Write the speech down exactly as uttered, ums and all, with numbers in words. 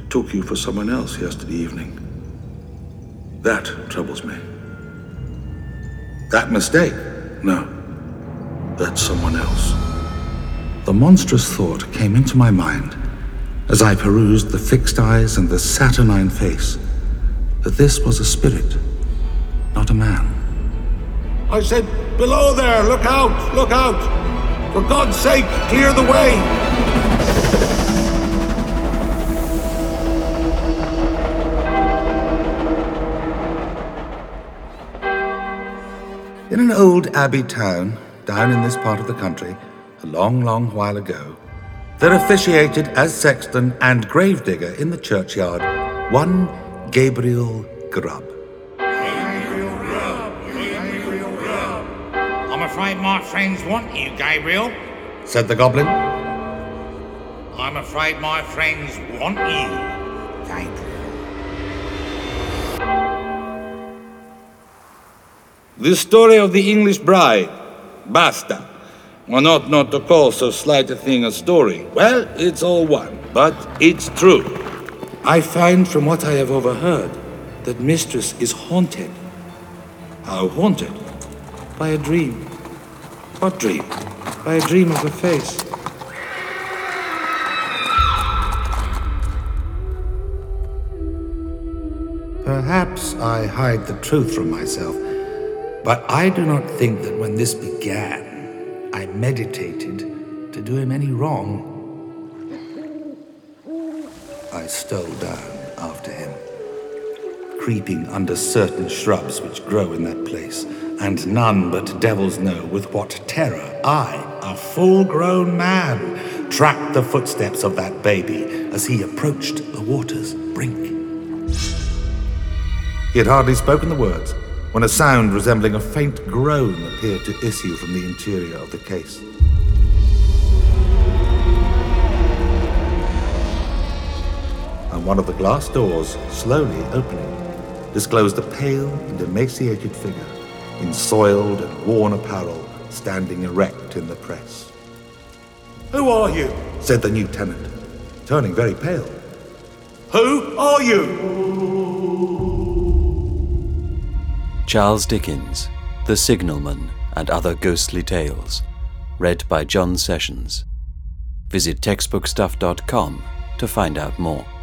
took you for someone else yesterday evening. That troubles me. That mistake? No. That's someone else. The monstrous thought came into my mind as I perused the fixed eyes and the saturnine face that this was a spirit, not a man. I said, below there, look out, look out! For God's sake, clear the way! In an old abbey town, down in this part of the country, a long, long while ago, there officiated as sexton and gravedigger in the churchyard one Gabriel Grubb. Gabriel Grubb, Gabriel Grubb. I'm afraid my friends want you, Gabriel, said the goblin. I'm afraid my friends want you, Gabriel. The story of the English bride, basta. One ought not to call so slight a thing a story. Well, it's all one, but it's true. I find from what I have overheard that mistress is haunted. How haunted? By a dream. What dream? By a dream of a face. Perhaps I hide the truth from myself, but I do not think that when this began, I meditated to do him any wrong. I stole down after him, creeping under certain shrubs which grow in that place, and none but devils know with what terror I, a full-grown man, tracked the footsteps of that baby as he approached the water's brink. He had hardly spoken the words when a sound resembling a faint groan appeared to issue from the interior of the case. And one of the glass doors, slowly opening, disclosed a pale and emaciated figure in soiled and worn apparel standing erect in the press. Who are you? Said the new tenant, turning very pale. Who are you? Charles Dickens, The Signalman and Other Ghostly Tales, read by John Sessions. Visit textbook stuff dot com to find out more.